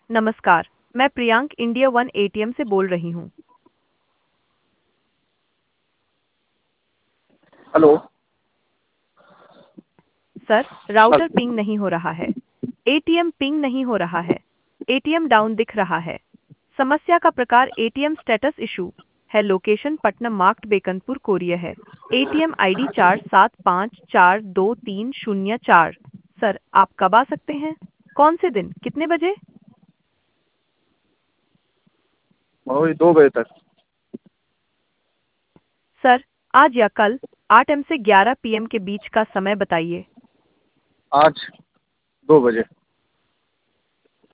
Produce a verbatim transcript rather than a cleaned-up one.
नमस्कार, मैं Priyank India one ATM से बोल रही हूँ। Hello. Sir, router hello. Ping नहीं हो रहा है। एटीएम पिंग नहीं हो रहा है। एटीएम डाउन दिख रहा है। समस्या का प्रकार एटीएम स्टेटस इशू है। लोकेशन पटना मार्क्ड बेकनपुर कोरिया है। एटीएम आईडी चार सात पाँच चार दो तीन शून्य चार। सर, आप कब आ सकते हैं? कौन से दिन, कितने बजे? वही दो बजे तक। सर, आज या कल आठ एम से ग्यारह पीएम के बीच का समय बताइए। आज दो बजे।